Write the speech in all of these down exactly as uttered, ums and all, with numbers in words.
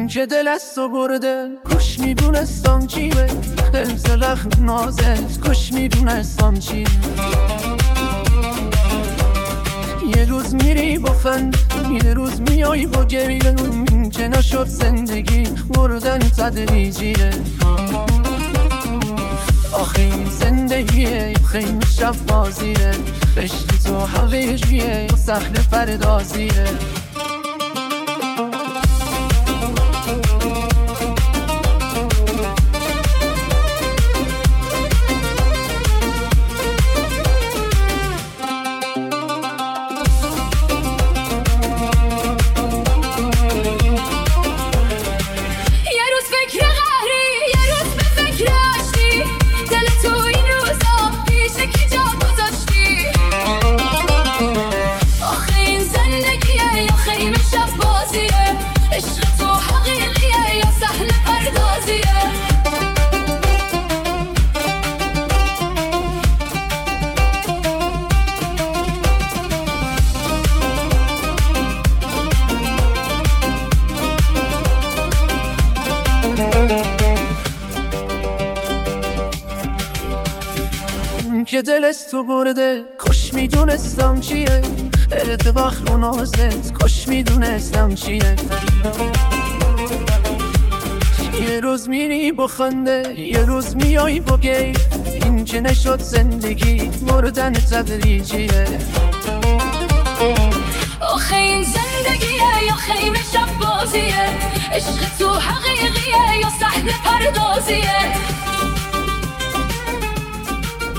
که دل از تو برده کاش میدونستم چیه، حفظ رخم نازت کاش میدونستم چیه. یه روز میری با فن، یه روز میای با گریه، که نشد زندگی مردن تدریجیه. آخه این زندگیه خیلی شب بازیه، عشق تو حقیقیه و صحنه پردازیه. که دل از تو برده کاش میدونستم چیه، ارتباخ رو نازت کاش میدونستم چیه. یه روز میری با خنده، یه روز میای با گیر، این که نشد زندگی مردن تدریجیه. آخه این زندگیه یا خیمه شب بازیه، عشق تو حقیقیه یا صحنه پردازیه.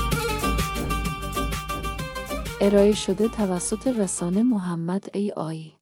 ارائه شده توسط رسانه محمد ای آی.